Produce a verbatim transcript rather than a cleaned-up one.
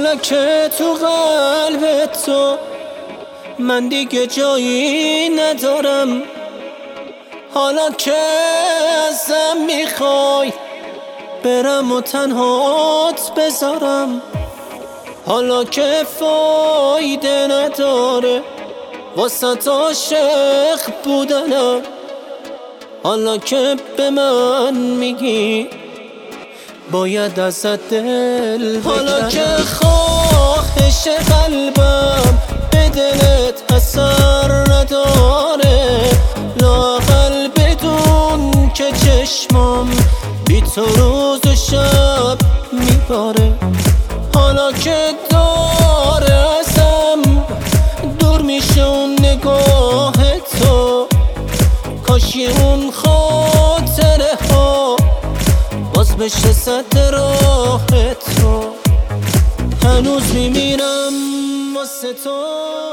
حالا که تو قلب تو من دیگه جایی ندارم، حالا که ازم میخوای برم و تنهات بذارم، حالا که فایده نداره واسه عاشق بودنم، حالا که به من میگی باید ازت دل بکنم، حالا که خواهش قلبم به دلت اثر نداره، لااقل بدون که چشمام بی تو روز و شب میباره، حالا که داره ازم دور میشه اون نگاه تو، کاشی اون خاطره ها باز بشه سد راه تو، هنوز میمیرم واسه تو.